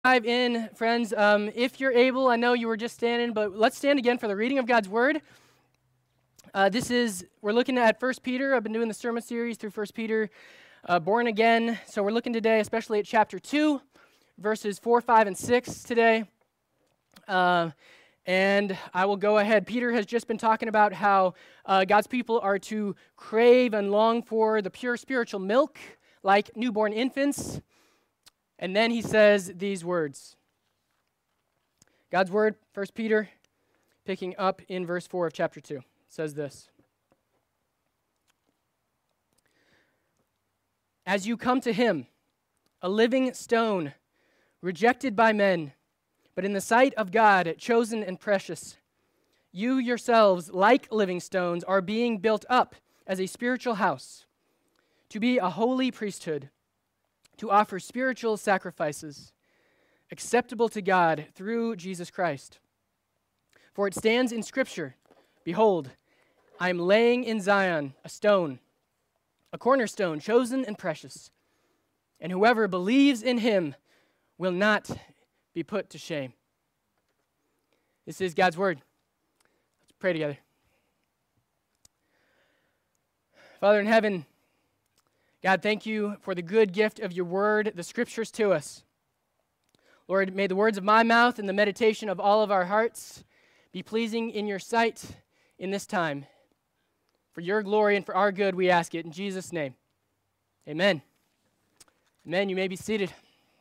Dive in, friends. If you're able, I know you were just standing, but let's stand again for the reading of God's Word. We're looking at 1 Peter. I've been doing the sermon series through 1 Peter, born again. So we're looking today especially at chapter 2, verses 4, 5, and 6 today. And I will go ahead. Peter has just been talking about how God's people are to crave and long for the pure spiritual milk, like newborn infants. And then he says these words. God's word, 1 Peter, picking up in verse 4 of chapter 2, says this. As you come to him, a living stone, rejected by men, but in the sight of God, chosen and precious, you yourselves, like living stones, are being built up as a spiritual house, to be a holy priesthood, to offer spiritual sacrifices acceptable to God through Jesus Christ. For it stands in Scripture, behold, I am laying in Zion a stone, a cornerstone, chosen and precious, and whoever believes in him will not be put to shame. This is God's word. Let's pray together. Father in heaven, God, thank you for the good gift of your word, the scriptures to us. Lord, may the words of my mouth and the meditation of all of our hearts be pleasing in your sight in this time. For your glory and for our good, we ask it in Jesus' name. Amen. Amen. You may be seated.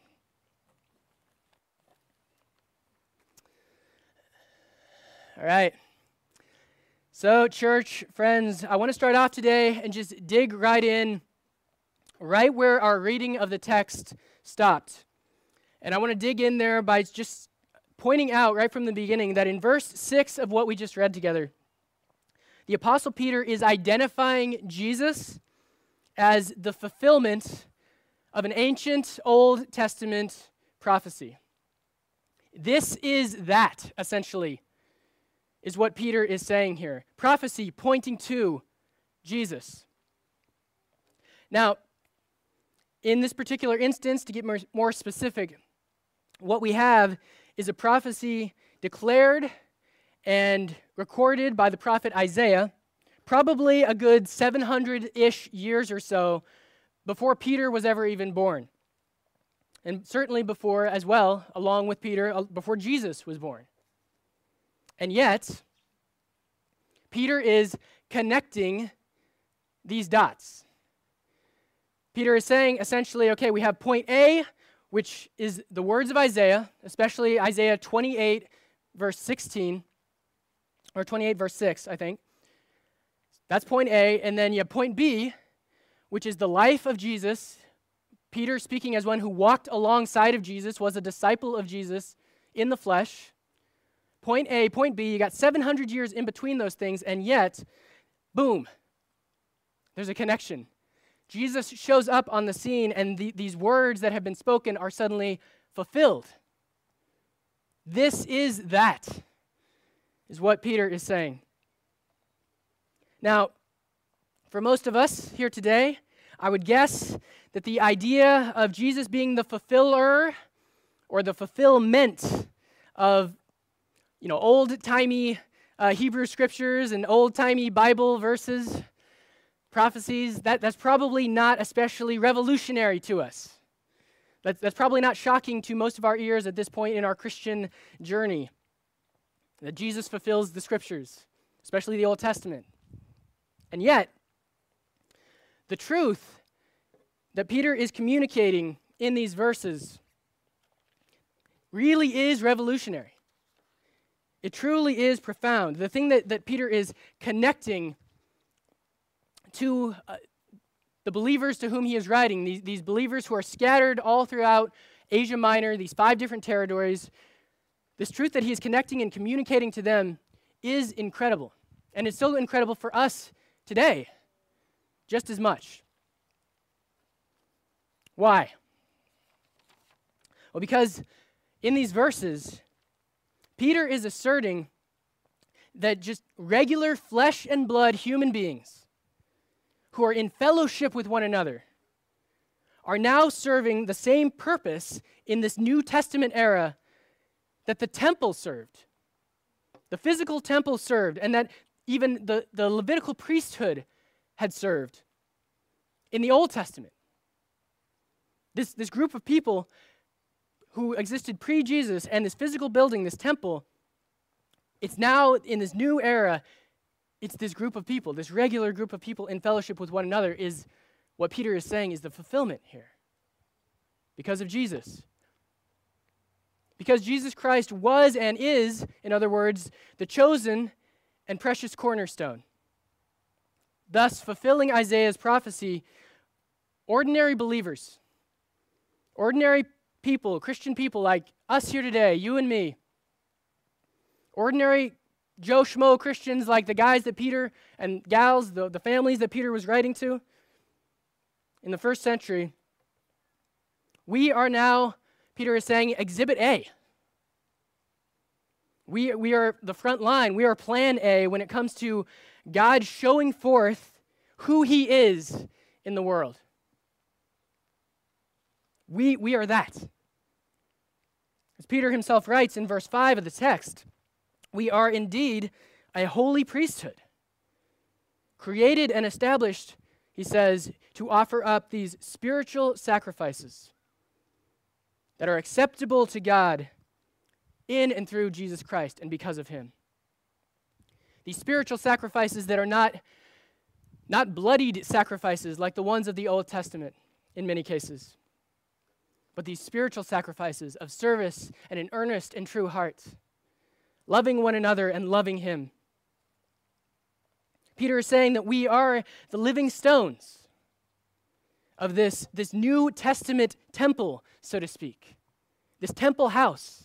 All right. So, church, friends, I want to start off today and just dig right in, right where our reading of the text stopped. And I want to dig in there by just pointing out right from the beginning that in verse 6 of what we just read together, the Apostle Peter is identifying Jesus as the fulfillment of an ancient Old Testament prophecy. This is that, essentially, is what Peter is saying here. Prophecy pointing to Jesus. Now, in this particular instance, to get more specific, what we have is a prophecy declared and recorded by the prophet Isaiah, probably a good 700-ish years or so before Peter was ever even born. And certainly before, as well, along with Peter, before Jesus was born. And yet, Peter is connecting these dots. Peter is saying, essentially, okay, we have point A, which is the words of Isaiah, especially Isaiah 28, verse 16, or 28, verse 6, I think. That's point A. And then you have point B, which is the life of Jesus. Peter, speaking as one who walked alongside of Jesus, was a disciple of Jesus in the flesh. Point A, point B, you got 700 years in between those things, and yet, boom, there's a connection. Jesus shows up on the scene, and these words that have been spoken are suddenly fulfilled. This is that, is what Peter is saying. Now, for most of us here today, I would guess that the idea of Jesus being the fulfiller or the fulfillment of, old-timey Hebrew scriptures and old-timey Bible verses, prophecies, that's probably not especially revolutionary to us. That's probably not shocking to most of our ears at this point in our Christian journey, that Jesus fulfills the scriptures, especially the Old Testament. And yet, the truth that Peter is communicating in these verses really is revolutionary. It truly is profound. The thing that Peter is connecting to the believers to whom he is writing, these believers who are scattered all throughout Asia Minor, these 5 different territories, this truth that he is connecting and communicating to them is incredible. And it's so incredible for us today, just as much. Why? Well, because in these verses, Peter is asserting that just regular flesh and blood human beings who are in fellowship with one another are now serving the same purpose in this New Testament era that the temple served. The physical temple served, and that even the Levitical priesthood had served in the Old Testament. This group of people who existed pre-Jesus and this physical building, this temple, it's now in this new era, it's this group of people, this regular group of people in fellowship with one another is what Peter is saying is the fulfillment here. Because of Jesus. Because Jesus Christ was and is, in other words, the chosen and precious cornerstone. Thus, fulfilling Isaiah's prophecy, ordinary believers, ordinary people, Christian people like us here today, you and me, ordinary Joe Schmo Christians like the guys that Peter and gals, the families that Peter was writing to in the first century, we are now, Peter is saying, Exhibit A. We are the front line. We are Plan A when it comes to God showing forth who he is in the world. We are that. As Peter himself writes in verse 5 of the text, we are indeed a holy priesthood, created and established, he says, to offer up these spiritual sacrifices that are acceptable to God in and through Jesus Christ and because of him. These spiritual sacrifices that are not bloodied sacrifices like the ones of the Old Testament in many cases, but these spiritual sacrifices of service and an earnest and true heart, loving one another and loving him. Peter is saying that we are the living stones of this New Testament temple, so to speak, this temple house.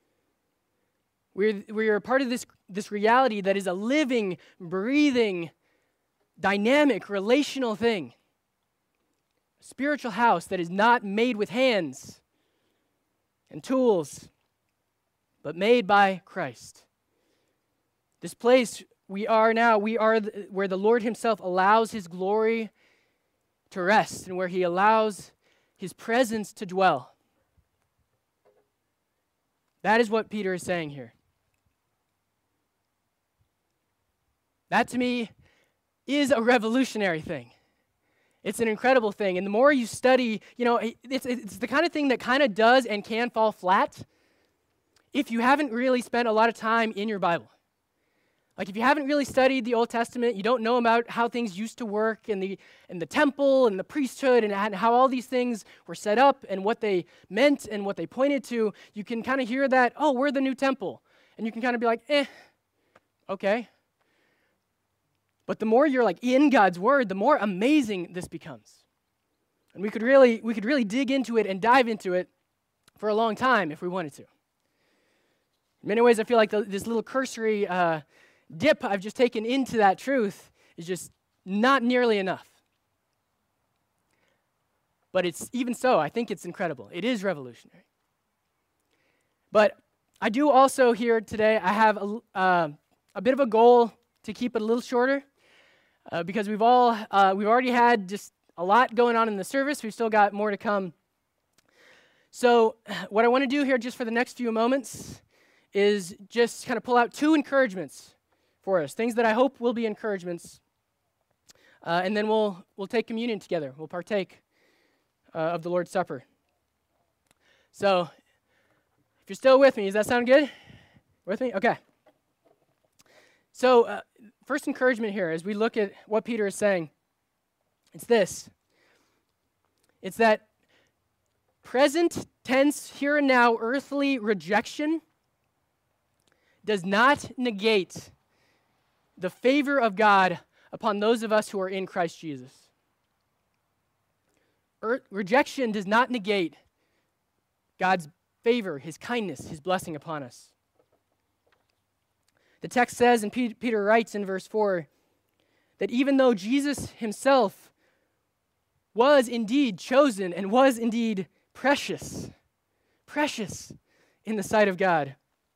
We are part of this reality that is a living, breathing, dynamic, relational thing. A spiritual house that is not made with hands and tools, but made by Christ. This place we are now, where the Lord himself allows his glory to rest and where he allows his presence to dwell. That is what Peter is saying here. That to me is a revolutionary thing. It's an incredible thing. And the more you study, it's the kind of thing that kind of does and can fall flat if you haven't really spent a lot of time in your Bible. Like if you haven't really studied the Old Testament, you don't know about how things used to work in the temple and the priesthood and how all these things were set up and what they meant and what they pointed to, you can kind of hear that, oh, we're the new temple. And you can kind of be like, okay. But the more you're like in God's word, the more amazing this becomes. And we could really dig into it and dive into it for a long time if we wanted to. In many ways, I feel like this little cursory dip I've just taken into that truth is just not nearly enough. But it's even so, I think it's incredible. It is revolutionary. But I do also here today, I have a bit of a goal to keep it a little shorter because we've already had just a lot going on in the service. We've still got more to come. So what I want to do here just for the next few moments is just kind of pull out two encouragements for us, things that I hope will be encouragements. And then we'll take communion together. We'll partake of the Lord's Supper. So if you're still with me, does that sound good? With me? Okay. So first encouragement here as we look at what Peter is saying, it's this. It's that present tense, here and now, earthly rejection does not negate the favor of God upon those of us who are in Christ Jesus. Rejection does not negate God's favor, his kindness, his blessing upon us. The text says, and Peter writes in verse 4, that even though Jesus himself was indeed chosen and was indeed precious in the sight of God,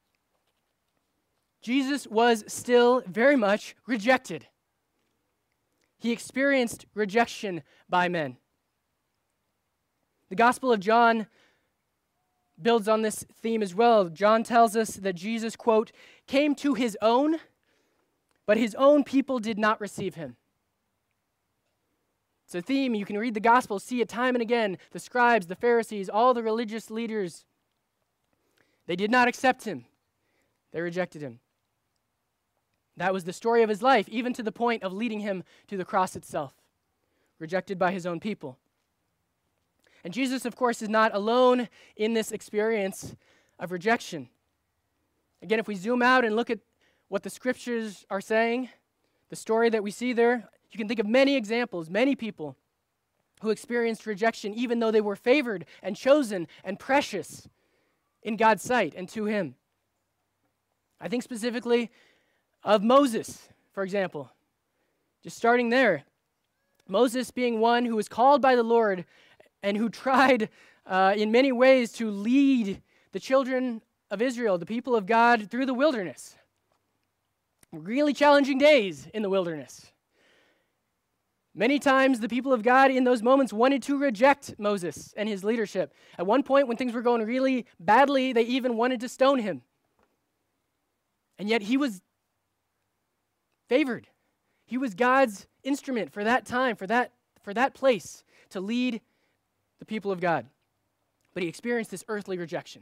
Jesus was still very much rejected. He experienced rejection by men. The Gospel of John builds on this theme as well. John tells us that Jesus, quote, came to his own, but his own people did not receive him. It's a theme. You can read the Gospel, see it time and again. The scribes, the Pharisees, all the religious leaders, they did not accept him. They rejected him. That was the story of his life, even to the point of leading him to the cross itself, rejected by his own people. And Jesus, of course, is not alone in this experience of rejection. Again, if we zoom out and look at what the scriptures are saying, the story that we see there, you can think of many examples, many people who experienced rejection even though they were favored and chosen and precious in God's sight and to him. I think specifically of Moses, for example. Just starting there. Moses being one who was called by the Lord and who tried in many ways to lead the children of Israel, the people of God, through the wilderness. Really challenging days in the wilderness. Many times the people of God in those moments wanted to reject Moses and his leadership. At one point when things were going really badly, they even wanted to stone him. And yet he was favored. He was God's instrument for that time, for that place to lead the people of God. But he experienced this earthly rejection.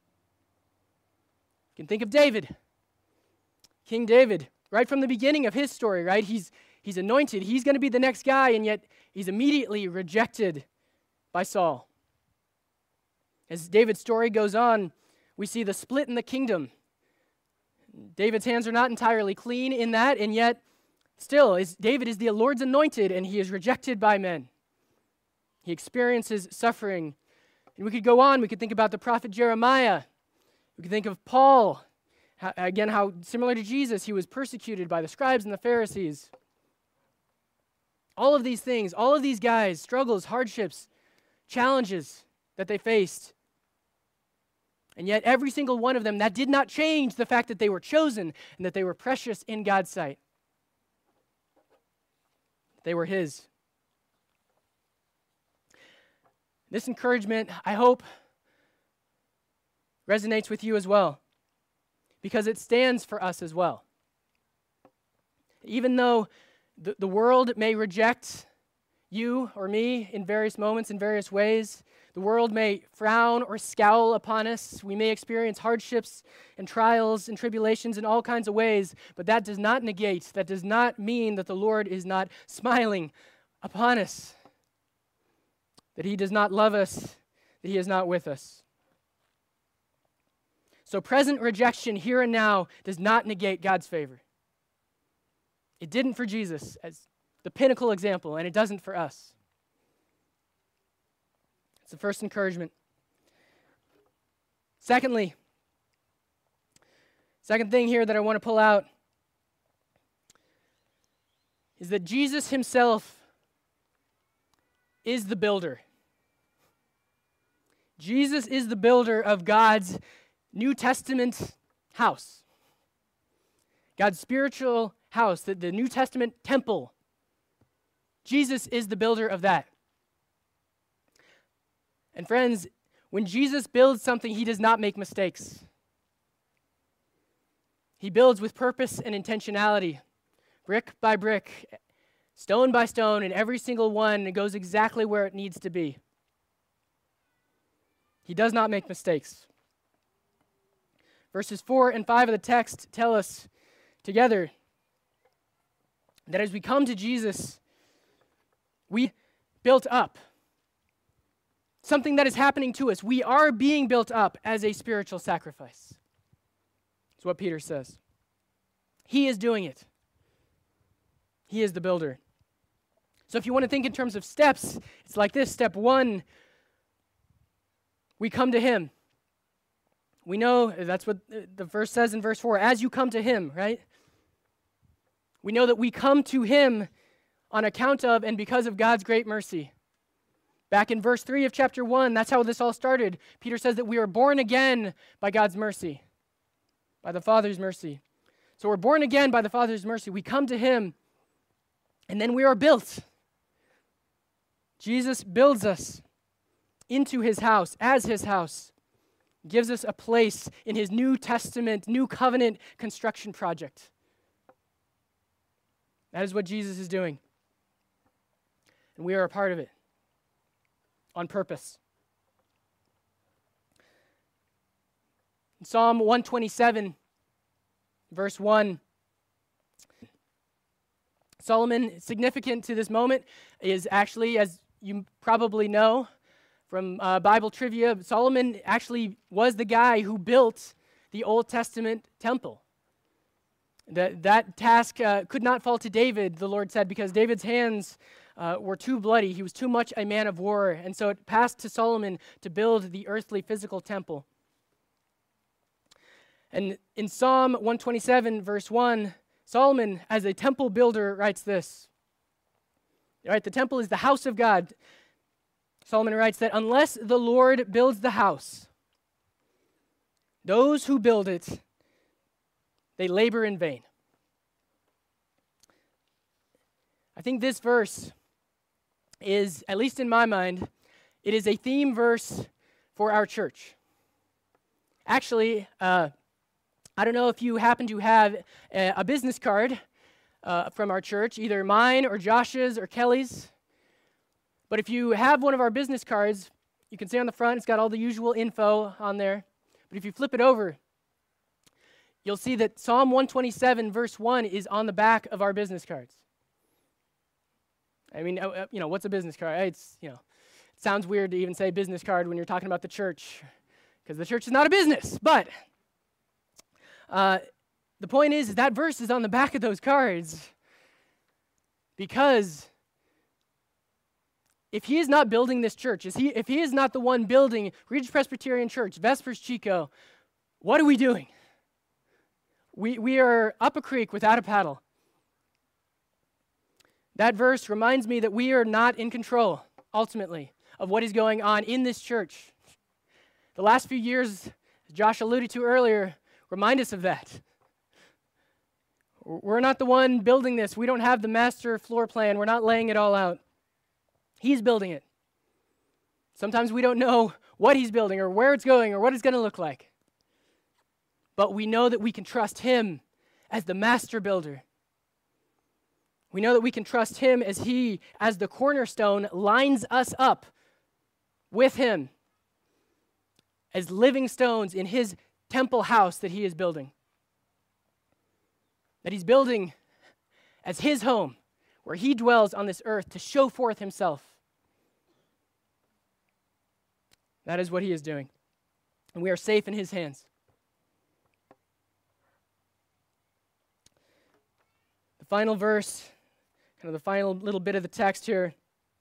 You can think of David. King David, right from the beginning of his story, right? He's anointed. He's going to be the next guy, and yet he's immediately rejected by Saul. As David's story goes on, we see the split in the kingdom. David's hands are not entirely clean in that, and yet still, David is the Lord's anointed, and he is rejected by men. He experiences suffering. And we could go on. We could think about the prophet Jeremiah. We could think of Paul. How similar to Jesus, he was persecuted by the scribes and the Pharisees. All of these things, all of these guys, struggles, hardships, challenges that they faced. And yet every single one of them, that did not change the fact that they were chosen and that they were precious in God's sight. They were his. This encouragement, I hope, resonates with you as well, because it stands for us as well. Even though the world may reject you or me in various moments, in various ways, the world may frown or scowl upon us. We may experience hardships and trials and tribulations in all kinds of ways, but that does not negate, that does not mean that the Lord is not smiling upon us, that he does not love us, that he is not with us. So present rejection here and now does not negate God's favor. It didn't for Jesus as the pinnacle example, and it doesn't for us. It's the first encouragement. Second thing here that I want to pull out is that Jesus himself is the builder. Jesus is the builder of God's New Testament house. God's spiritual house, the New Testament temple. Jesus is the builder of that. And friends, when Jesus builds something, he does not make mistakes. He builds with purpose and intentionality, brick by brick, stone by stone, and every single one goes exactly where it needs to be. He does not make mistakes. Verses 4 and 5 of the text tell us together that as we come to Jesus, we built up. Something that is happening to us. We are being built up as a spiritual sacrifice. That's what Peter says. He is doing it. He is the builder. So if you want to think in terms of steps, it's like this. Step 1, we come to him. We know that's what the verse says in verse 4, as you come to him, right? We know that we come to him on account of and because of God's great mercy. Back in verse 3 of chapter 1, that's how this all started. Peter says that we are born again by God's mercy, by the Father's mercy. So we're born again by the Father's mercy. We come to him, and then we are built. Jesus builds us. into his house, as his house, gives us a place in his New Testament, New Covenant construction project. That is what Jesus is doing. And we are a part of it on purpose. In Psalm 127, verse 1, Solomon, significant to this moment, is actually, as you probably know from Bible trivia, Solomon actually was the guy who built the Old Testament temple. That task could not fall to David, the Lord said, because David's hands were too bloody. He was too much a man of war. And so it passed to Solomon to build the earthly physical temple. And in Psalm 127, verse 1, Solomon, as a temple builder, writes this. Right, the temple is the house of God. Solomon writes that unless the Lord builds the house, those who build it, they labor in vain. I think this verse is, at least in my mind, it is a theme verse for our church. Actually, I don't know if you happen to have a business card from our church, either mine or Josh's or Kelly's. But if you have one of our business cards, you can see on the front, it's got all the usual info on there. But if you flip it over, you'll see that Psalm 127, verse 1 is on the back of our business cards. I mean, what's a business card? It's, it sounds weird to even say business card when you're talking about the church, because the church is not a business. But the point is that verse is on the back of those cards because if he is not building this church, if he is not the one building Regis Presbyterian Church, Vespers Chico, what are we doing? We are up a creek without a paddle. That verse reminds me that we are not in control, ultimately, of what is going on in this church. The last few years, as Josh alluded to earlier, remind us of that. We're not the one building this. We don't have the master floor plan. We're not laying it all out. He's building it. Sometimes we don't know what he's building or where it's going or what it's going to look like. But we know that we can trust him as the master builder. We know that we can trust him as he, as the cornerstone, lines us up with him as living stones in his temple house that he is building. That he's building as his home, where he dwells on this earth to show forth himself. That is what he is doing. And we are safe in his hands. The final verse, kind of the final little bit of the text here,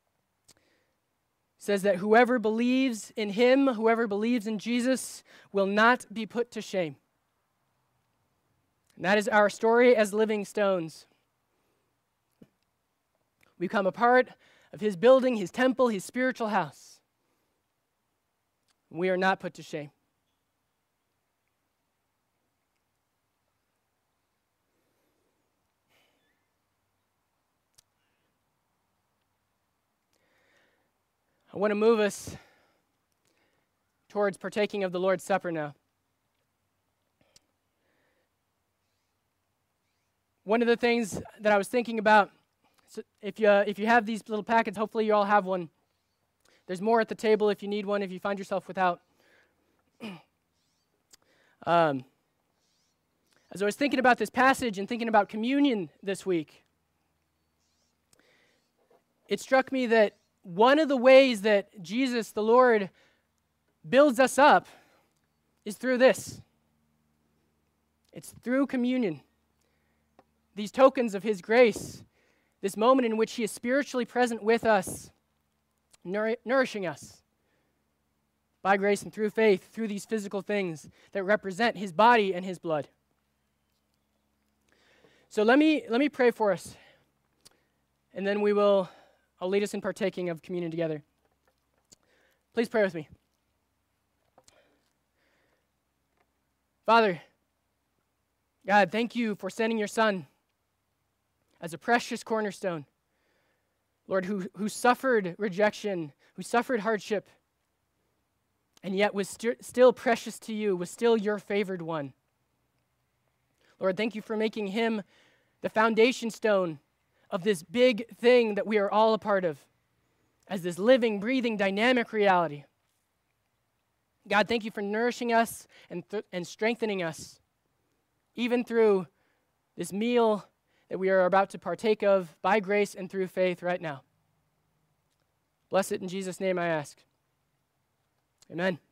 says that whoever believes in him, whoever believes in Jesus, will not be put to shame. And that is our story as living stones. We become a part of his building, his temple, his spiritual house. We are not put to shame. I want to move us towards partaking of the Lord's Supper now. One of the things that I was thinking about, so if you have these little packets, hopefully you all have one. There's more at the table if you need one, if you find yourself without. As I was thinking about this passage and thinking about communion this week, it struck me that one of the ways that Jesus, the Lord, builds us up is through this. It's through communion. These tokens of his grace, this moment in which he is spiritually present with us, nourishing us by grace and through faith, through these physical things that represent his body and his blood. So let me pray for us, and then I'll lead us in partaking of communion together. Please pray with me. Father, God, thank you for sending your Son as a precious cornerstone, Lord, who suffered rejection, who suffered hardship, and yet was still precious to you, was still your favored one. Lord, thank you for making him the foundation stone of this big thing that we are all a part of, as this living, breathing, dynamic reality. God, thank you for nourishing us and strengthening us, even through this meal that we are about to partake of by grace and through faith right now. Bless it in Jesus' name I ask. Amen.